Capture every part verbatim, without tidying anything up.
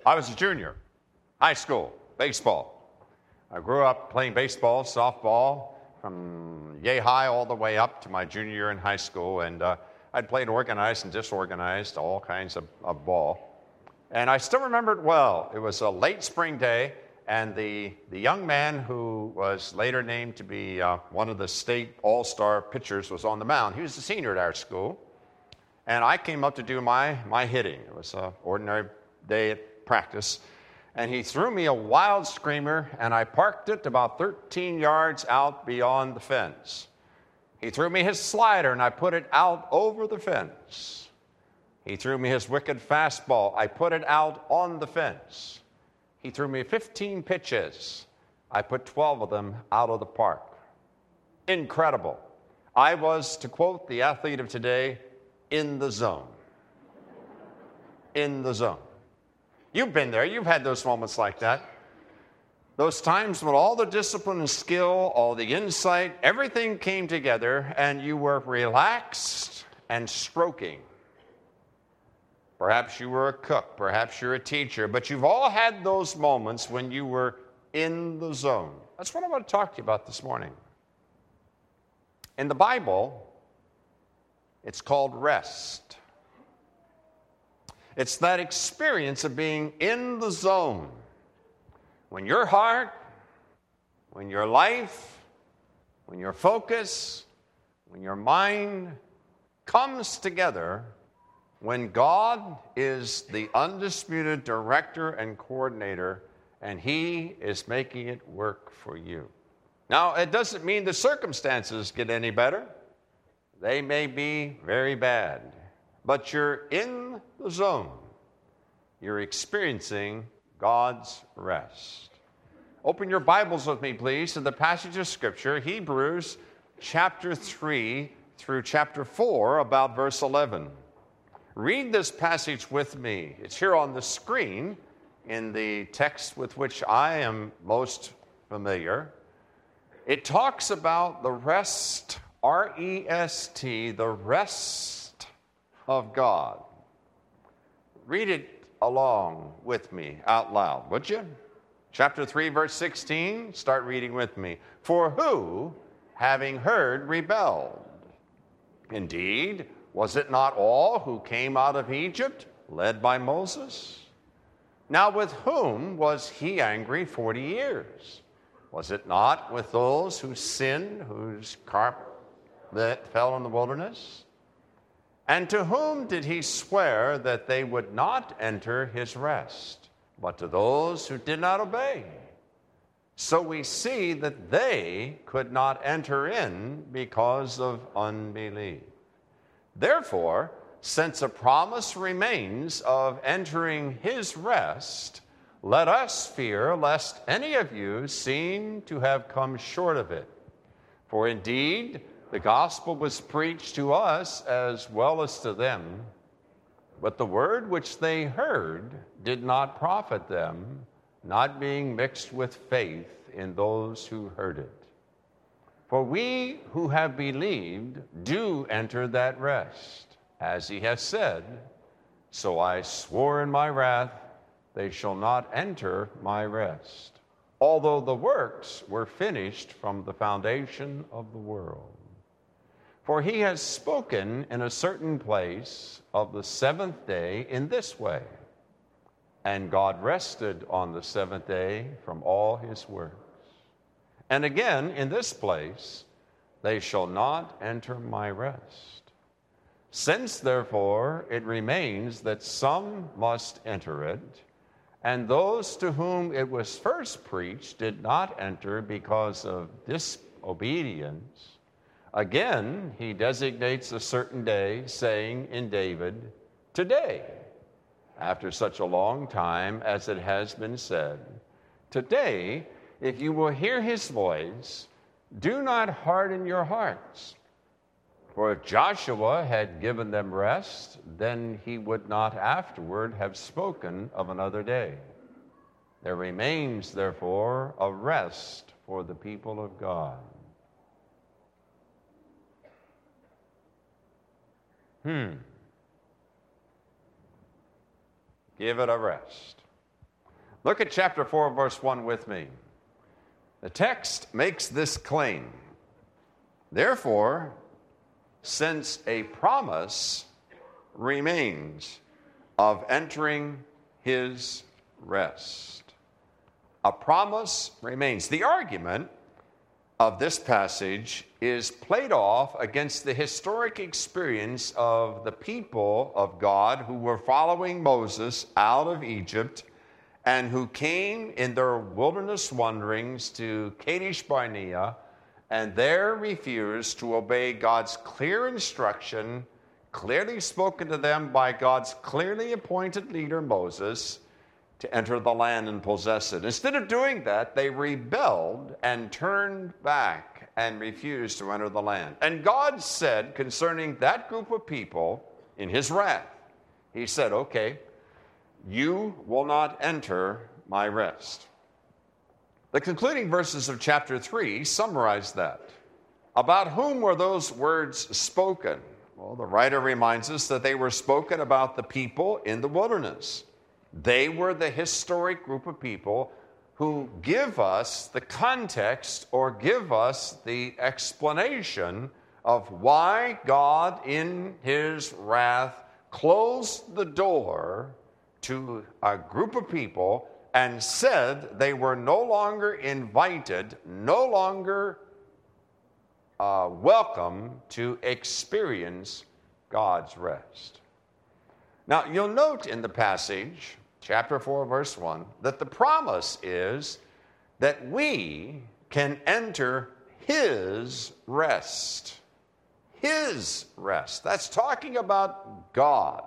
I was a junior, high school, baseball. I grew up playing baseball, softball, from yay high all the way up to my junior year in high school. And uh, I'd played organized and disorganized, all kinds of, of ball. And I still remember it well. It was a late spring day, and the, the young man who was later named to be uh, one of the state all-star pitchers was on the mound. He was a senior at our school. And I came up to do my, my hitting. It was an ordinary day at practice. And he threw me a wild screamer, and I parked it about thirteen yards out beyond the fence. He threw me his slider, and I put it out over the fence. He threw me his wicked fastball. I put it out on the fence. He threw me fifteen pitches. I put twelve of them out of the park. Incredible. I was, to quote the athlete of today, in the zone. In the zone. You've been there. You've had those moments like that. Those times when all the discipline and skill, all the insight, everything came together and you were relaxed and stroking. Perhaps you were a cook. Perhaps you're a teacher. But you've all had those moments when you were in the zone. That's what I want to talk to you about this morning. In the Bible, it's called rest. It's that experience of being in the zone. When your heart, when your life, when your focus, when your mind comes together, when God is the undisputed director and coordinator, and He is making it work for you. Now, it doesn't mean the circumstances get any better. They may be very bad. But you're in the zone. You're experiencing God's rest. Open your Bibles with me, please, to the passage of Scripture, Hebrews chapter three through chapter four, about verse eleven. Read this passage with me. It's here on the screen in the text with which I am most familiar. It talks about the rest, R E S T, the rest of God. Read it along with me out loud, would you? Chapter three, verse sixteen, start reading with me. For who, having heard, rebelled? Indeed, was it not all who came out of Egypt, led by Moses? Now with whom was he angry forty years? Was it not with those who sinned, whose carp that fell in the wilderness? And to whom did he swear that they would not enter his rest, but to those who did not obey? So we see that they could not enter in because of unbelief. Therefore, since a promise remains of entering his rest, let us fear lest any of you seem to have come short of it. For indeed, the gospel was preached to us as well as to them, but the word which they heard did not profit them, not being mixed with faith in those who heard it. For we who have believed do enter that rest, as he has said, so I swore in my wrath, they shall not enter my rest, although the works were finished from the foundation of the world. For he has spoken in a certain place of the seventh day in this way, and God rested on the seventh day from all his works. And again, in this place, they shall not enter my rest. Since, therefore, it remains that some must enter it, and those to whom it was first preached did not enter because of disobedience, again, he designates a certain day, saying in David, today, after such a long time as it has been said, today, if you will hear his voice, do not harden your hearts. For if Joshua had given them rest, then he would not afterward have spoken of another day. There remains, therefore, a rest for the people of God. Hmm. Give it a rest. Look at chapter four, verse one with me. The text makes this claim. Therefore, since a promise remains of entering his rest. A promise remains. The argument of this passage is played off against the historic experience of the people of God who were following Moses out of Egypt and who came in their wilderness wanderings to Kadesh Barnea and there refused to obey God's clear instruction, clearly spoken to them by God's clearly appointed leader Moses, to enter the land and possess it. Instead of doing that, they rebelled and turned back and refused to enter the land. And God said concerning that group of people in his wrath, he said, okay, you will not enter my rest. The concluding verses of chapter three summarize that. About whom were those words spoken? Well, the writer reminds us that they were spoken about the people in the wilderness. They were the historic group of people who give us the context or give us the explanation of why God in his wrath closed the door to a group of people and said they were no longer invited, no longer uh, welcome to experience God's rest. Now, you'll note in the passage, chapter four, verse one, that the promise is that we can enter his rest. His rest. That's talking about God.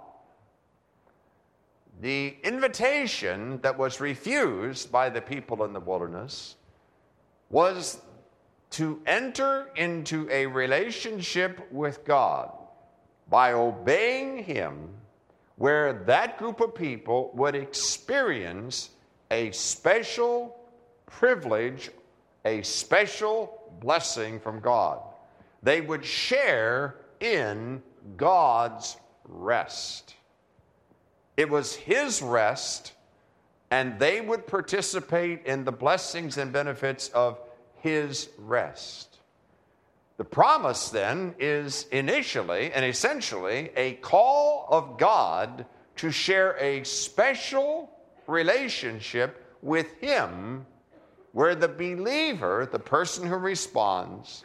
The invitation that was refused by the people in the wilderness was to enter into a relationship with God by obeying him, where that group of people would experience a special privilege, a special blessing from God. They would share in God's rest. It was his rest, and they would participate in the blessings and benefits of his rest. The promise then is initially and essentially a call of God to share a special relationship with him, where the believer, the person who responds,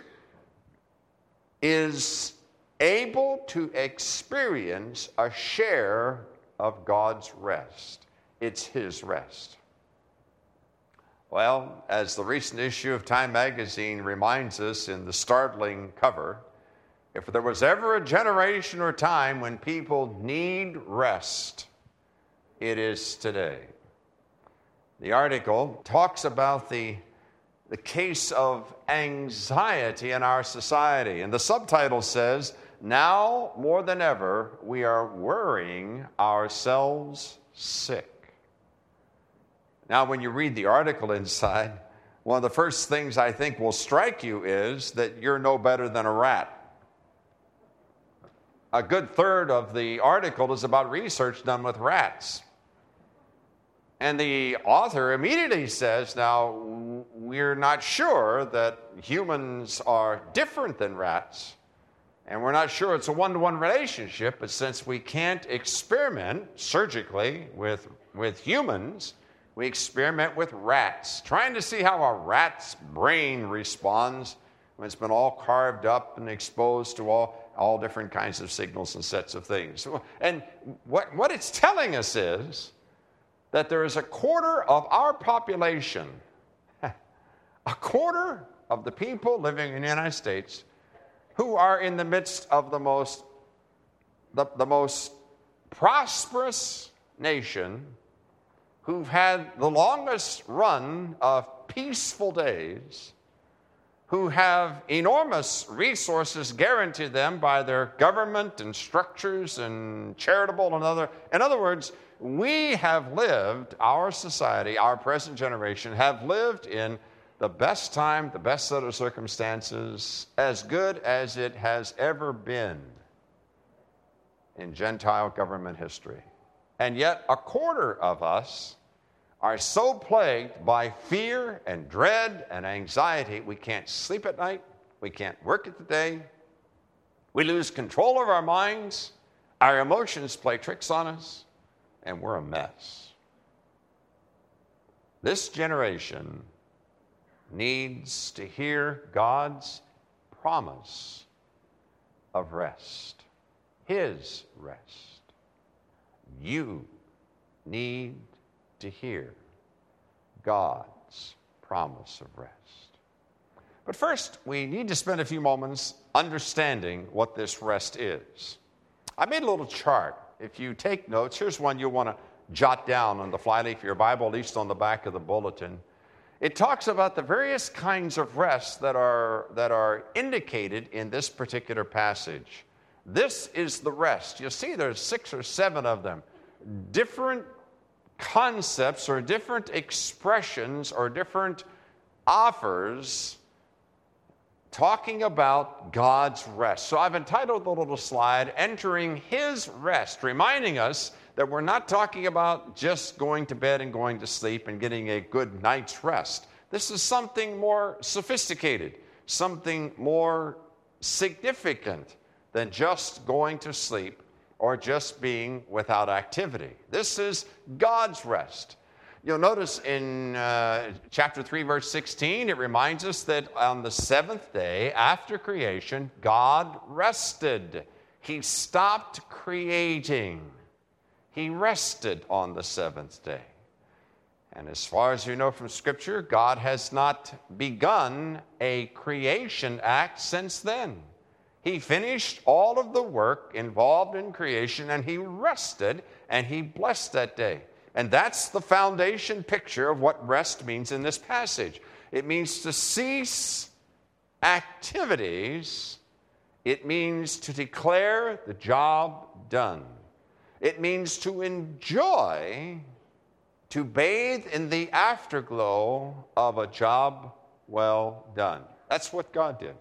is able to experience a share of God's rest. It's his rest. Well, as the recent issue of Time magazine reminds us in the startling cover, if there was ever a generation or time when people need rest, it is today. The article talks about the, the case of anxiety in our society, and the subtitle says, "Now more than ever, we are worrying ourselves sick." Now, when you read the article inside, one of the first things I think will strike you is that you're no better than a rat. A good third of the article is about research done with rats. And the author immediately says, now, we're not sure that humans are different than rats, and we're not sure it's a one-to-one relationship, but since we can't experiment surgically with, with humans, we experiment with rats, trying to see how a rat's brain responds when it's been all carved up and exposed to all, all different kinds of signals and sets of things. And what, what it's telling us is that there is a quarter of our population, a quarter of the people living in the United States, who are in the midst of the most, the, the most prosperous nation, who've had the longest run of peaceful days, who have enormous resources guaranteed them by their government and structures and charitable and other. In other words, we have lived, our society, our present generation, have lived in the best time, the best set of circumstances, as good as it has ever been in Gentile government history. And yet, a quarter of us are so plagued by fear and dread and anxiety, we can't sleep at night, we can't work at the day, we lose control of our minds, our emotions play tricks on us, and we're a mess. This generation needs to hear God's promise of rest, His rest. You need to hear God's promise of rest. But first, we need to spend a few moments understanding what this rest is. I made a little chart. If you take notes, here's one you'll want to jot down on the flyleaf of your Bible, at least on the back of the bulletin. It talks about the various kinds of rest that are, that are indicated in this particular passage. This is the rest. You'll see there's six or seven of them. Different concepts or different expressions or different offers talking about God's rest. So I've entitled the little slide, Entering His Rest, reminding us that we're not talking about just going to bed and going to sleep and getting a good night's rest. This is something more sophisticated, something more significant than just going to sleep or just being without activity. This is God's rest. You'll notice in uh, chapter three, verse sixteen, it reminds us that on the seventh day after creation, God rested. He stopped creating. He rested on the seventh day. And as far as you know from Scripture, God has not begun a creation act since then. He finished all of the work involved in creation, and He rested, and He blessed that day. And that's the foundation picture of what rest means in this passage. It means to cease activities. It means to declare the job done. It means to enjoy, to bathe in the afterglow of a job well done. That's what God did.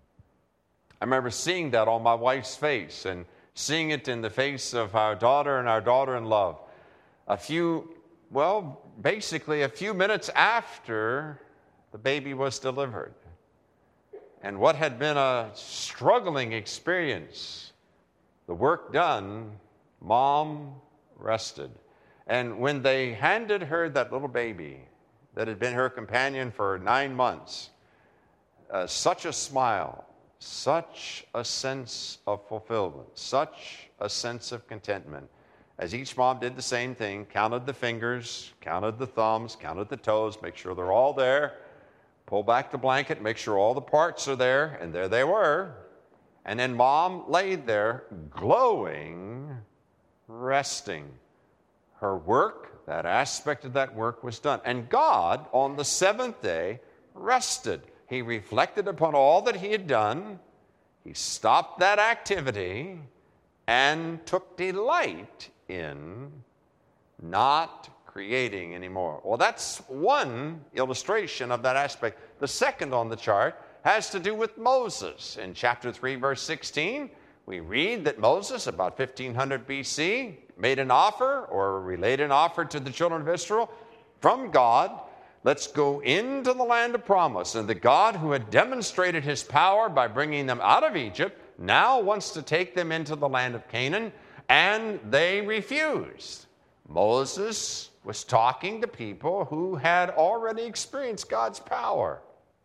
I remember seeing that on my wife's face and seeing it in the face of our daughter and our daughter-in-law. A few, well, basically a few minutes after the baby was delivered. And what had been a struggling experience, the work done, Mom rested. And when they handed her that little baby that had been her companion for nine months, uh, such a smile, such a sense of fulfillment, such a sense of contentment, as each mom did the same thing, counted the fingers, counted the thumbs, counted the toes, make sure they're all there, pull back the blanket, make sure all the parts are there, and there they were. And then Mom laid there glowing, resting. Her work, that aspect of that work was done. And God, on the seventh day, rested. He reflected upon all that He had done. He stopped that activity and took delight in not creating anymore. Well, that's one illustration of that aspect. The second on the chart has to do with Moses. In chapter three, verse sixteen, we read that Moses, about fifteen hundred B C, made an offer or relayed an offer to the children of Israel from God. Let's go into the land of promise. And the God who had demonstrated His power by bringing them out of Egypt now wants to take them into the land of Canaan, and they refused. Moses was talking to people who had already experienced God's power.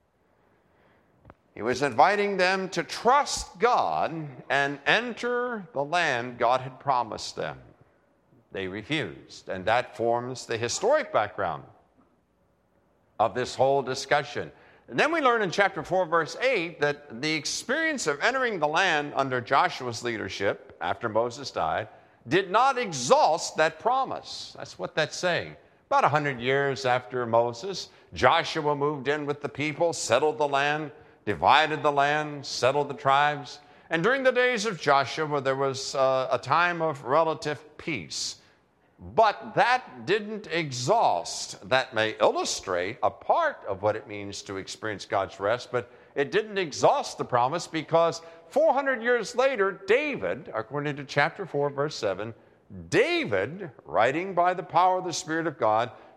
He was inviting them to trust God and enter the land God had promised them. They refused, and that forms the historic background of this whole discussion. And then we learn in chapter four, verse eight, that the experience of entering the land under Joshua's leadership, after Moses died, did not exhaust that promise. That's what that's saying. About one hundred years after Moses, Joshua moved in with the people, settled the land, divided the land, settled the tribes. And during the days of Joshua, there was uh, a time of relative peace. But that didn't exhaust. That may illustrate a part of what it means to experience God's rest, but it didn't exhaust the promise, because four hundred years later, David, according to chapter four, verse seven, David, writing by the power of the Spirit of God,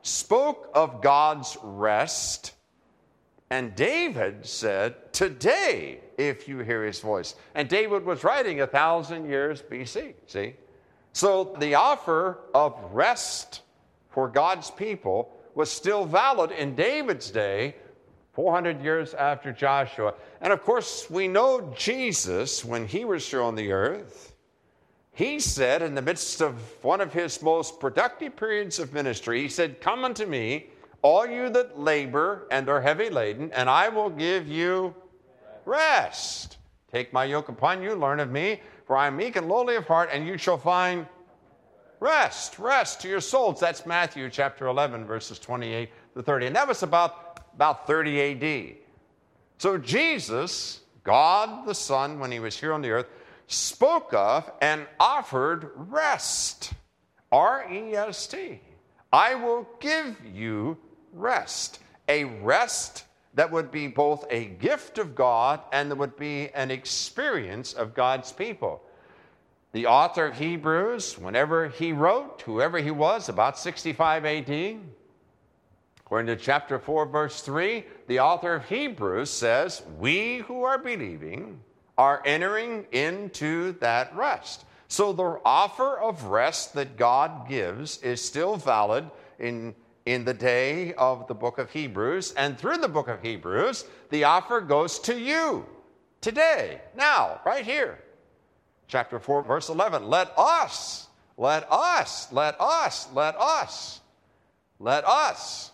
spoke of God's rest, and David said, today, if you hear his voice. And David was writing a thousand years B C, see? So the offer of rest for God's people was still valid in David's day, four hundred years after Joshua. And of course, we know Jesus, when he was here on the earth, he said in the midst of one of his most productive periods of ministry, he said, come unto me, all you that labor and are heavy laden, and I will give you rest. Take my yoke upon you, learn of me, for I am meek and lowly of heart, and you shall find rest, rest to your souls. That's Matthew chapter eleven, verses twenty-eight to thirty. And that was about, about thirty A D. So Jesus, God the Son, when he was here on the earth, spoke of and offered rest. R E S T. I will give you rest. A rest that would be both a gift of God and that would be an experience of God's people. The author of Hebrews, whenever he wrote, whoever he was, about sixty-five A D, according to chapter four, verse three, the author of Hebrews says, we who are believing are entering into that rest. So the offer of rest that God gives is still valid in, in the day of the book of Hebrews. And through the book of Hebrews, the offer goes to you today, now, right here. Chapter four, verse eleven, let us, let us, let us, let us, let us.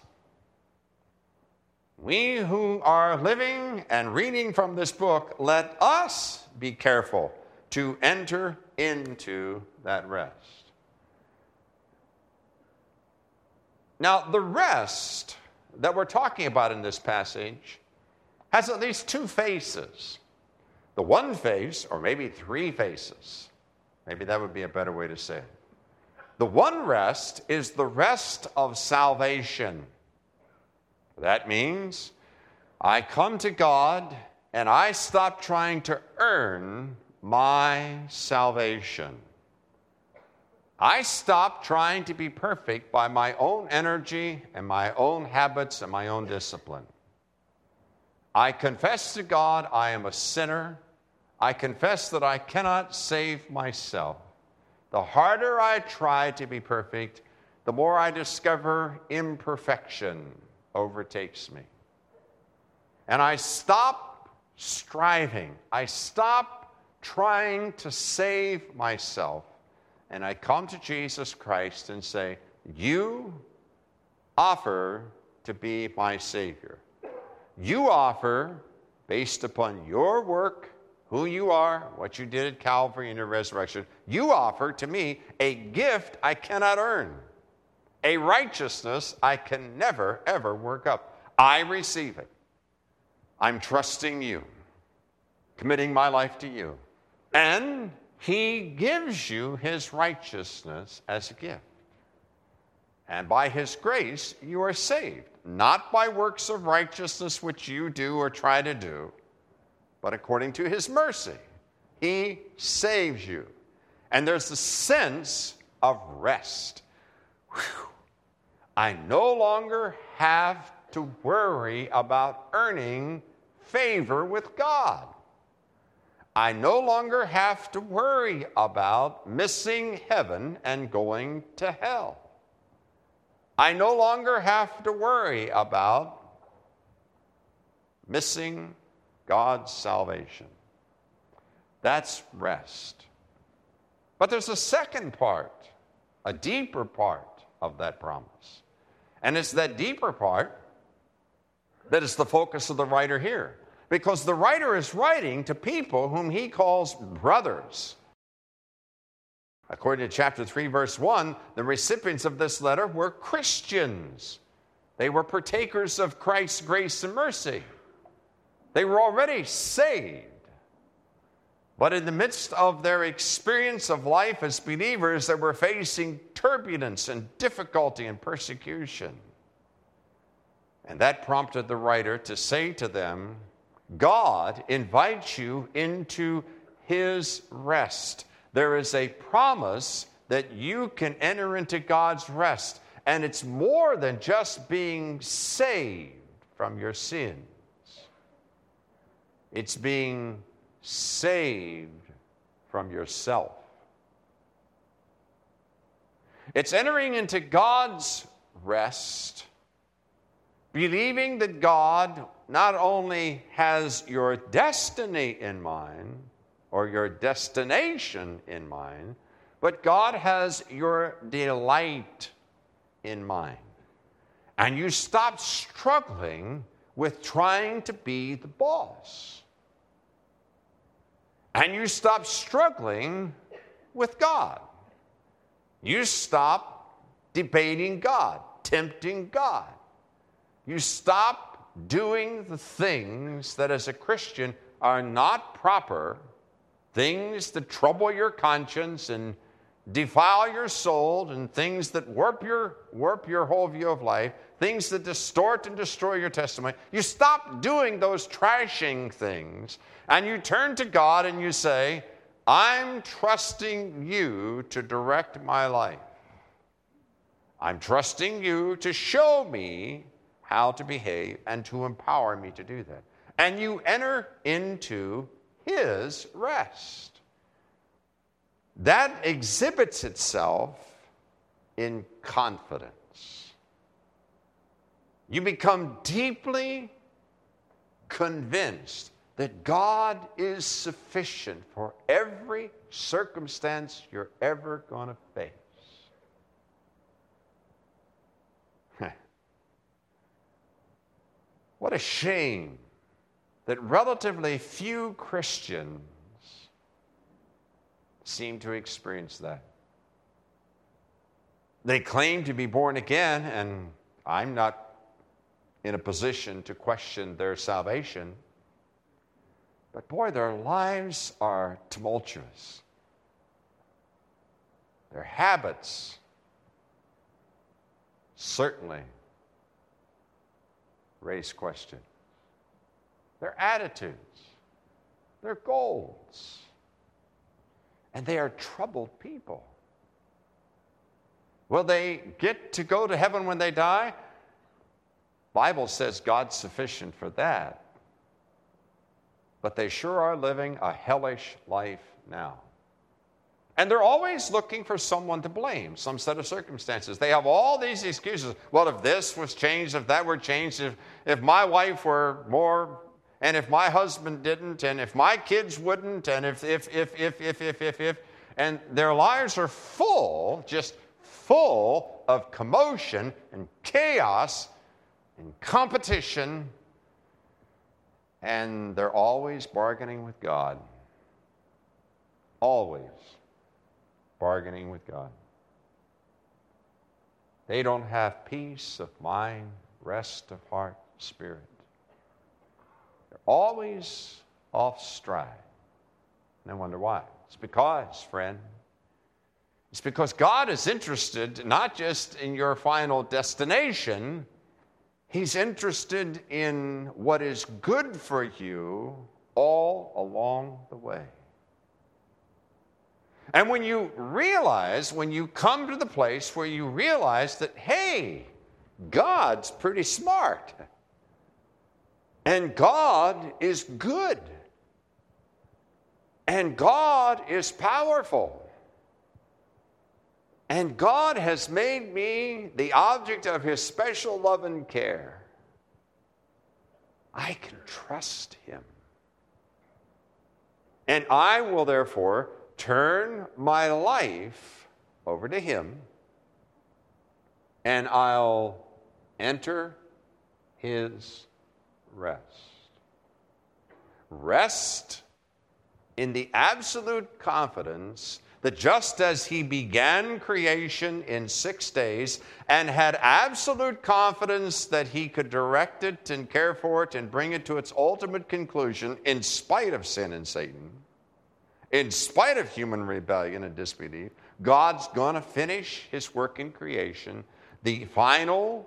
We who are living and reading from this book, let us be careful to enter into that rest. Now, the rest that we're talking about in this passage has at least two faces. The one face, or maybe three faces. Maybe that would be a better way to say it. The one rest is the rest of salvation. That means I come to God and I stop trying to earn my salvation. I stop trying to be perfect by my own energy and my own habits and my own discipline. I confess to God I am a sinner. I confess that I cannot save myself. The harder I try to be perfect, the more I discover imperfection overtakes me. And I stop striving. I stop trying to save myself. And I come to Jesus Christ and say, you offer to be my Savior. You offer, based upon your work, who you are, what you did at Calvary in your resurrection, you offer to me a gift I cannot earn, a righteousness I can never, ever work up. I receive it. I'm trusting you, committing my life to you. And he gives you his righteousness as a gift. And by his grace, you are saved, not by works of righteousness which you do or try to do, but according to his mercy. He saves you. And there's a sense of rest. Whew. I no longer have to worry about earning favor with God. I no longer have to worry about missing heaven and going to hell. I no longer have to worry about missing God's salvation. That's rest. But there's a second part, a deeper part of that promise. And it's that deeper part that is the focus of the writer here. Because the writer is writing to people whom he calls brothers. According to chapter three, verse one, the recipients of this letter were Christians. They were partakers of Christ's grace and mercy. They were already saved. But in the midst of their experience of life as believers, they were facing turbulence and difficulty and persecution. And that prompted the writer to say to them, God invites you into his rest. There is a promise that you can enter into God's rest. And it's more than just being saved from your sins. It's being saved from yourself. It's entering into God's rest, believing that God not only has your destiny in mind or your destination in mind, but God has your delight in mind. And you stop struggling with trying to be the boss. And you stop struggling with God. You stop debating God, tempting God. You stop doing the things that as a Christian are not proper, things that trouble your conscience and defile your soul, and things that warp your, warp your whole view of life, things that distort and destroy your testimony. You stop doing those trashing things, and you turn to God and you say, I'm trusting you to direct my life. I'm trusting you to show me how to behave and to empower me to do that. And you enter into his rest. That exhibits itself in confidence. You become deeply convinced that God is sufficient for every circumstance you're ever going to face. What a shame that relatively few Christians seem to experience that. They claim to be born again, and I'm not in a position to question their salvation. But boy, their lives are tumultuous. Their habits certainly raise questions. Their attitudes, their goals, and they are troubled people. Will they get to go to heaven when they die? Bible says God's sufficient for that. But they sure are living a hellish life now. And they're always looking for someone to blame, some set of circumstances. They have all these excuses. Well, if this was changed, if that were changed, if, if my wife were more, and if my husband didn't, and if my kids wouldn't, and if, if, if, if, if, if, if, if. And their lives are full, just full of commotion and chaos and competition. And they're always bargaining with God. Always bargaining with God. They don't have peace of mind, rest of heart, spirit. They're always off stride. And I wonder why. It's because, friend, it's because God is interested not just in your final destination, He's interested in what is good for you all along the way. And when you realize, when you come to the place where you realize that, hey, God's pretty smart, and God is good, and God is powerful, and God has made me the object of His special love and care, I can trust Him. And I will therefore turn my life over to Him, and I'll enter His rest. Rest in the absolute confidence that just as He began creation in six days and had absolute confidence that He could direct it and care for it and bring it to its ultimate conclusion in spite of sin and Satan, in spite of human rebellion and disbelief, God's going to finish His work in creation. The final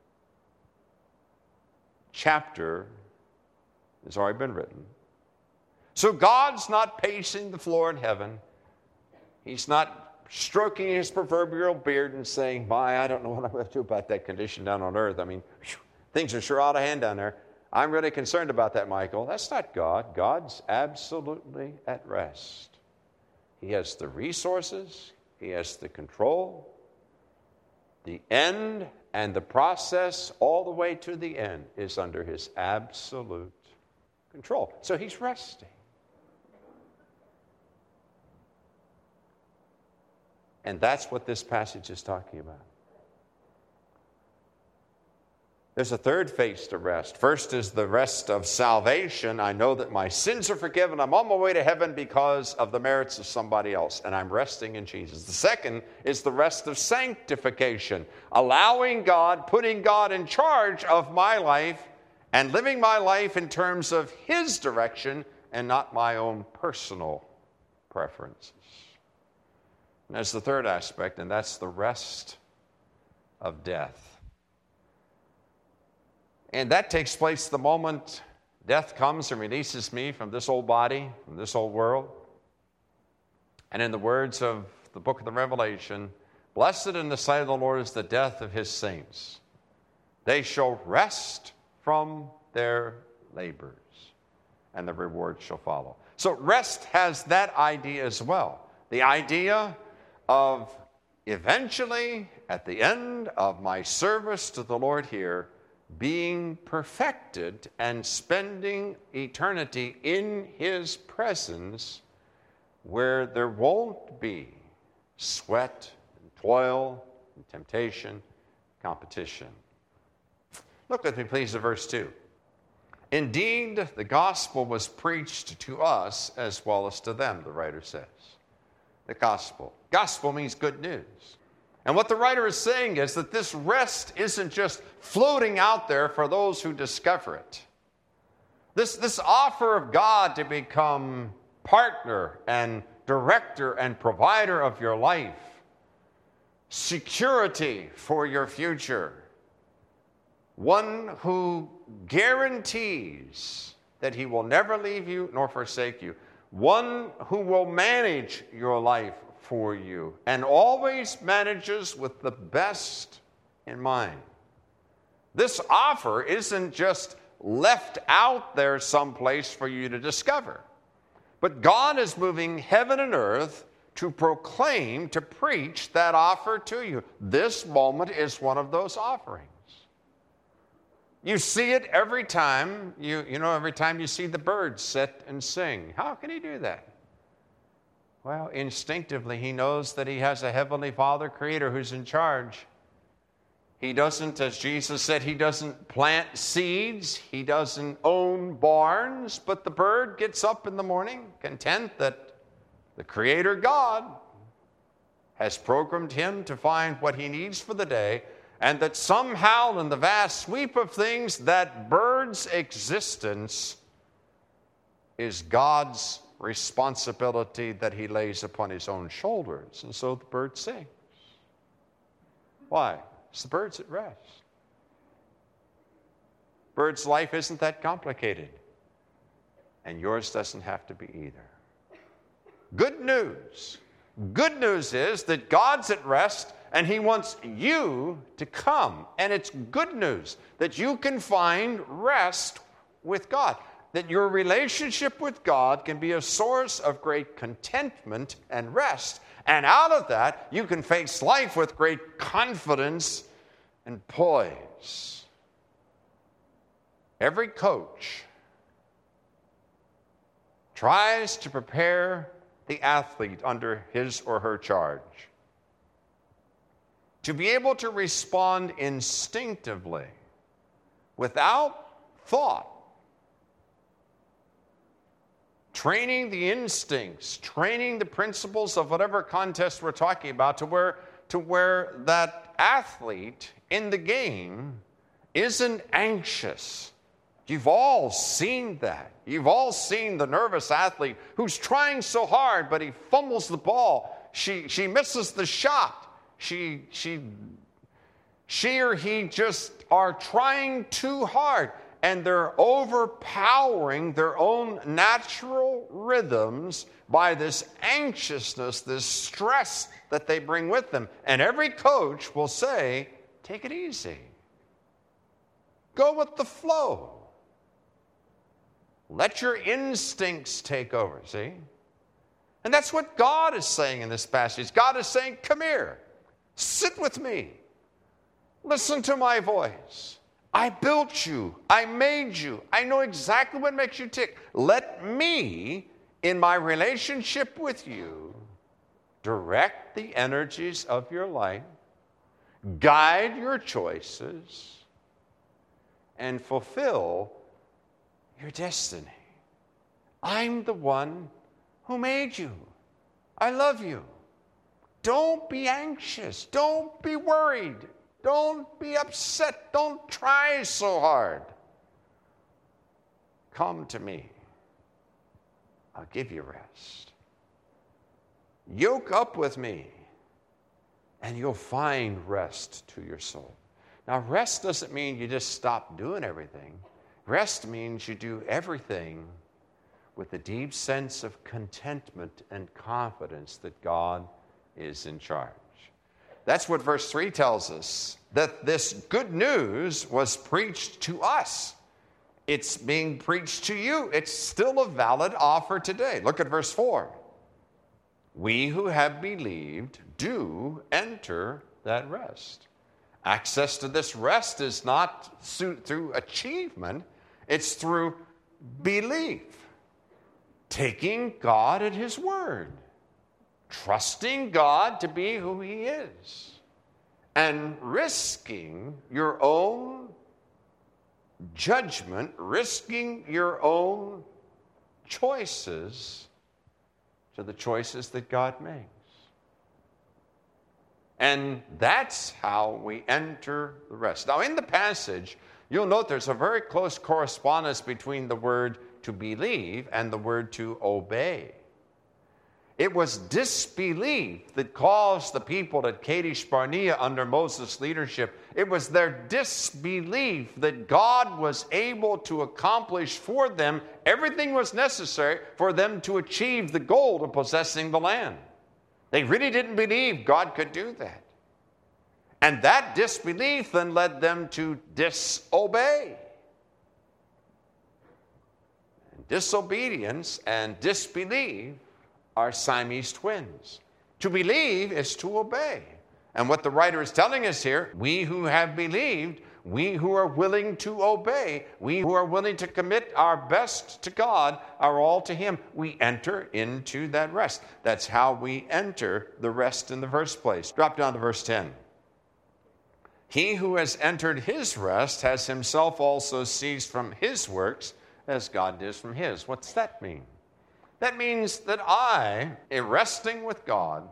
chapter has already been written. So God's not pacing the floor in heaven. He's not stroking his proverbial beard and saying, my, I don't know what I'm going to do about that condition down on earth. I mean, whew, things are sure out of hand down there. I'm really concerned about that, Michael. That's not God. God's absolutely at rest. He has the resources. He has the control. The end and the process all the way to the end is under his absolute control. So he's resting. And that's what this passage is talking about. There's a third phase to rest. First is the rest of salvation. I know that my sins are forgiven. I'm on my way to heaven because of the merits of somebody else, and I'm resting in Jesus. The second is the rest of sanctification, allowing God, putting God in charge of my life and living my life in terms of his direction and not my own personal preferences. And that's the third aspect, and that's the rest of death. And that takes place the moment death comes and releases me from this old body, from this old world. And in the words of the book of the Revelation, blessed in the sight of the Lord is the death of his saints. They shall rest from their labors, and the reward shall follow. So rest has that idea as well. The idea of eventually, at the end of my service to the Lord here, being perfected and spending eternity in his presence where there won't be sweat and toil and temptation, competition. Look with me, please, at verse two. Indeed, the gospel was preached to us as well as to them, the writer says. The gospel. Gospel means good news. And what the writer is saying is that this rest isn't just floating out there for those who discover it. This, this offer of God to become partner and director and provider of your life, security for your future, one who guarantees that he will never leave you nor forsake you, one who will manage your life for you and always manages with the best in mind. This offer isn't just left out there someplace for you to discover, but God is moving heaven and earth to proclaim, to preach that offer to you. This moment is one of those offerings. You see it every time, you, you know, every time you see the birds sit and sing. How can he do that? Well, instinctively, he knows that he has a heavenly Father, Creator, who's in charge. He doesn't, as Jesus said, he doesn't plant seeds. He doesn't own barns. But the bird gets up in the morning, content that the Creator God has programmed him to find what he needs for the day, and that somehow in the vast sweep of things, that bird's existence is God's responsibility that he lays upon his own shoulders. And so the bird sings. Why? It's the bird's at rest. Bird's life isn't that complicated. And yours doesn't have to be either. Good news. Good news is that God's at rest and he wants you to come. And it's good news that you can find rest with God. That your relationship with God can be a source of great contentment and rest. And out of that, you can face life with great confidence and poise. Every coach tries to prepare the athlete under his or her charge to be able to respond instinctively without thought. Training the instincts, training the principles of whatever contest we're talking about to where, to where that athlete in the game isn't anxious. You've all seen that. You've all seen the nervous athlete who's trying so hard, but he fumbles the ball. She, she misses the shot. She, she, she or he just are trying too hard. and they're overpowering their own natural rhythms by this anxiousness, this stress that they bring with them. And every coach will say, take it easy. Go with the flow. Let your instincts take over, see? And that's what God is saying in this passage. God is saying, come here, sit with me, listen to my voice. I built you, I made you, I know exactly what makes you tick. Let me, in my relationship with you, direct the energies of your life, guide your choices, and fulfill your destiny. I'm the one who made you. I love you. Don't be anxious. Don't be worried. Don't be upset. Don't try so hard. Come to me. I'll give you rest. Yoke up with me, and you'll find rest to your soul. Now, rest doesn't mean you just stop doing everything. Rest means you do everything with a deep sense of contentment and confidence that God is in charge. That's what verse three tells us, that this good news was preached to us. It's being preached to you. It's still a valid offer today. Look at verse four. We who have believed do enter that rest. Access to this rest is not through achievement, it's through belief. Taking God at His word. Trusting God to be who He is. And risking your own judgment, risking your own choices to the choices that God makes. And that's how we enter the rest. Now, in the passage, you'll note there's a very close correspondence between the word to believe and the word to obey. It was disbelief that caused the people at Kadesh Barnea under Moses' leadership. It was their disbelief that God was able to accomplish for them everything was necessary for them to achieve the goal of possessing the land. They really didn't believe God could do that. And that disbelief then led them to disobey. And disobedience and disbelief are Siamese twins. To believe is to obey. And what the writer is telling us here, we who have believed, we who are willing to obey, we who are willing to commit our best to God, are all to Him. We enter into that rest. That's how we enter the rest in the first place. Drop down to verse ten. He who has entered His rest has himself also ceased from his works as God does from His. What's that mean? That means that I, in resting with God,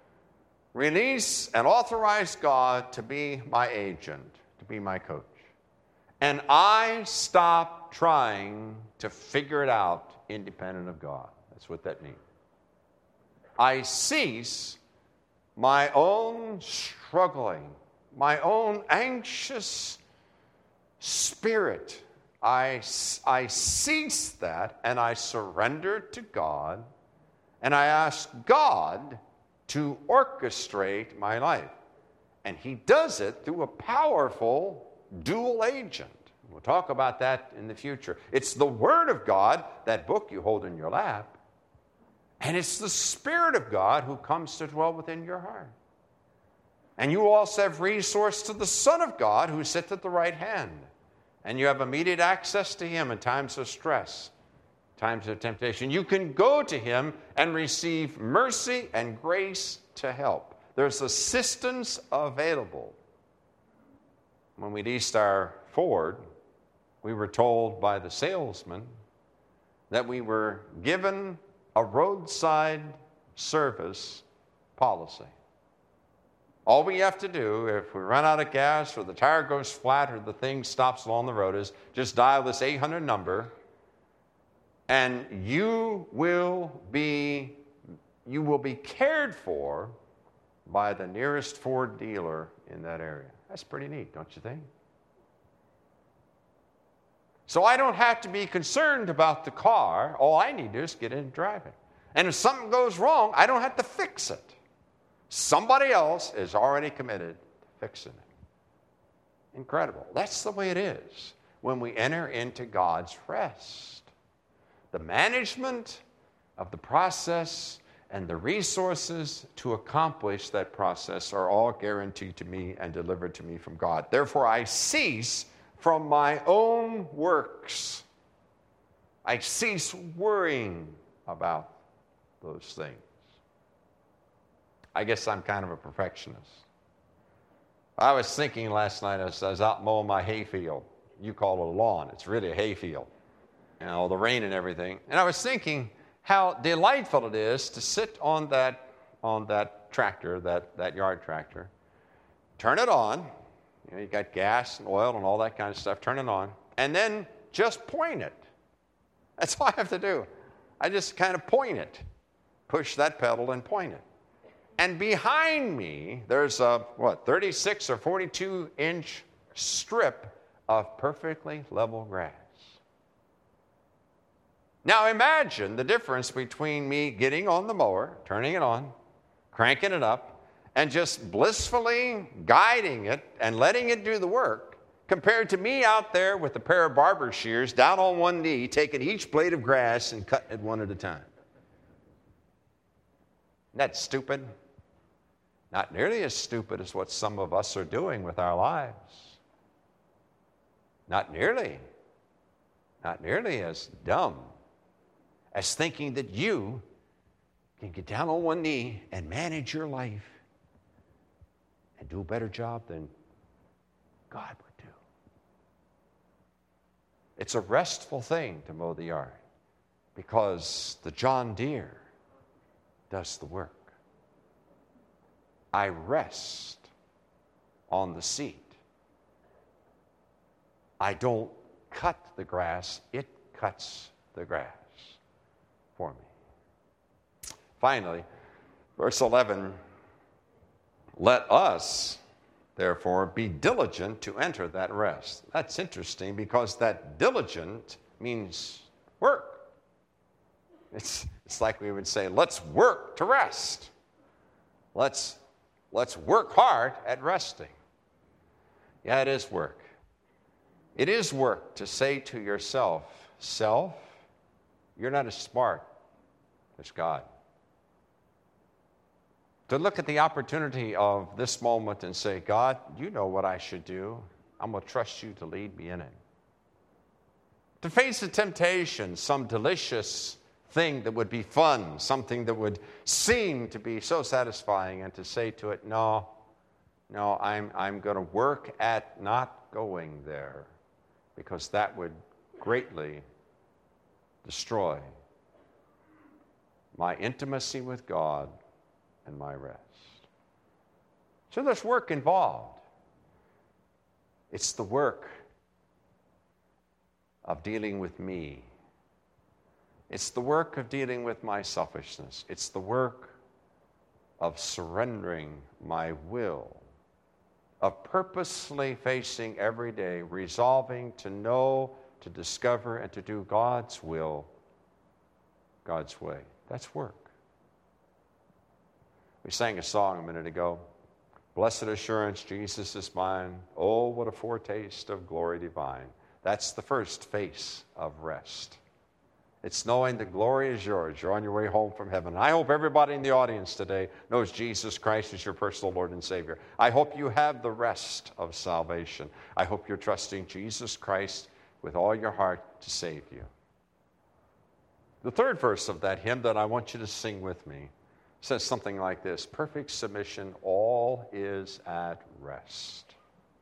release and authorize God to be my agent, to be my coach. And I stop trying to figure it out independent of God. That's what that means. I cease my own struggling, my own anxious spirit. I, I cease that and I surrender to God and I ask God to orchestrate my life. And He does it through a powerful dual agent. We'll talk about that in the future. It's the Word of God, that book you hold in your lap, and it's the Spirit of God who comes to dwell within your heart. And you also have resource to the Son of God who sits at the right hand. And you have immediate access to Him in times of stress, times of temptation. You can go to Him and receive mercy and grace to help. There's assistance available. When we leased our Ford, we were told by the salesman that we were given a roadside service policy. All we have to do, if we run out of gas or the tire goes flat or the thing stops along the road, is just dial this eight hundred number, and you will be, you will be cared for by the nearest Ford dealer in that area. That's pretty neat, don't you think? So I don't have to be concerned about the car. All I need to do is get in and drive it. And if something goes wrong, I don't have to fix it. Somebody else is already committed to fixing it. Incredible. That's the way it is when we enter into God's rest. The management of the process and the resources to accomplish that process are all guaranteed to me and delivered to me from God. Therefore, I cease from my own works. I cease worrying about those things. I guess I'm kind of a perfectionist. I was thinking last night as I was out mowing my hayfield. You call it a lawn. It's really a hayfield. You know, the rain and everything. And I was thinking how delightful it is to sit on that on that tractor, that, that yard tractor, turn it on. You know, you got gas and oil and all that kind of stuff. Turn it on. And then just point it. That's all I have to do. I just kind of point it. Push that pedal and point it. And behind me, there's a, what, thirty-six or forty-two inch strip of perfectly level grass. Now imagine the difference between me getting on the mower, turning it on, cranking it up, and just blissfully guiding it and letting it do the work, compared to me out there with a pair of barber shears down on one knee, taking each blade of grass and cutting it one at a time. Isn't that stupid? Not nearly as stupid as what some of us are doing with our lives. Not nearly. Not nearly as dumb as thinking that you can get down on one knee and manage your life and do a better job than God would do. It's a restful thing to mow the yard because the John Deere does the work. I rest on the seat. I don't cut the grass, it cuts the grass for me. Finally, verse eleven, let us, therefore, be diligent to enter that rest. That's interesting because that diligent means work. It's, it's like we would say, let's work to rest. Let's, let's work hard at resting. Yeah, it is work. It is work to say to yourself, self, you're not as smart as God. To look at the opportunity of this moment and say, God, you know what I should do. I'm going to trust you to lead me in it. To face a temptation, some delicious thing that would be fun, something that would seem to be so satisfying, and to say to it, no, no, I'm, I'm going to work at not going there, because that would greatly destroy my intimacy with God and my rest. So there's work involved. It's the work of dealing with me. It's the work of dealing with my selfishness. It's the work of surrendering my will, of purposely facing every day, resolving to know, to discover, and to do God's will, God's way. That's work. We sang a song a minute ago. Blessed assurance, Jesus is mine. Oh, what a foretaste of glory divine. That's the first face of rest. It's knowing that glory is yours. You're on your way home from heaven. I hope everybody in the audience today knows Jesus Christ is your personal Lord and Savior. I hope you have the rest of salvation. I hope you're trusting Jesus Christ with all your heart to save you. The third verse of that hymn that I want you to sing with me says something like this: perfect submission, all is at rest.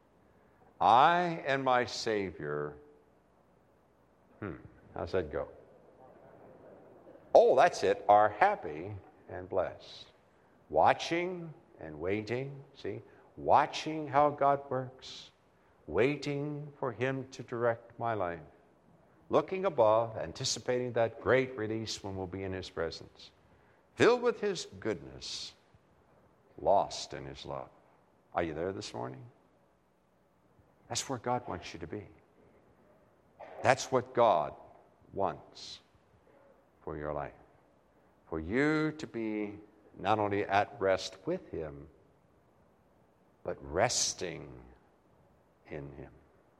I and my Savior, hmm, how's that go? Oh, that's it, are happy and blessed. Watching and waiting, see? Watching how God works, waiting for Him to direct my life, looking above, anticipating that great release when we'll be in His presence, filled with His goodness, lost in His love. Are you there this morning? That's where God wants you to be. That's what God wants for your life. For you to be not only at rest with him, but resting in him.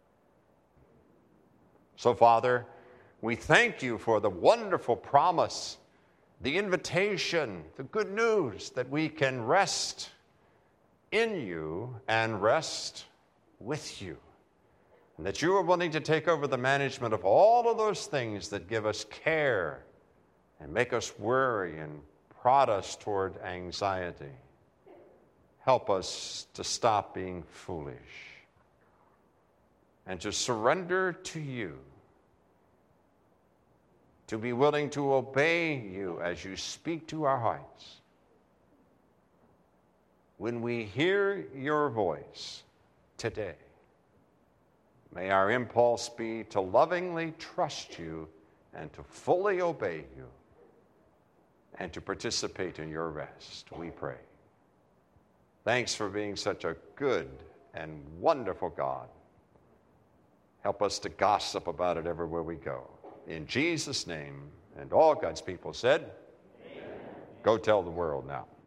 So, Father, we thank you for the wonderful promise, the invitation, the good news that we can rest in you and rest with you. And that you are willing to take over the management of all of those things that give us care and make us worry and prod us toward anxiety. Help us to stop being foolish and to surrender to you, to be willing to obey you as you speak to our hearts. When we hear your voice today, may our impulse be to lovingly trust you and to fully obey you and to participate in your rest, we pray. Thanks for being such a good and wonderful God. Help us to gossip about it everywhere we go. In Jesus' name, and all God's people said, amen. Go tell the world now.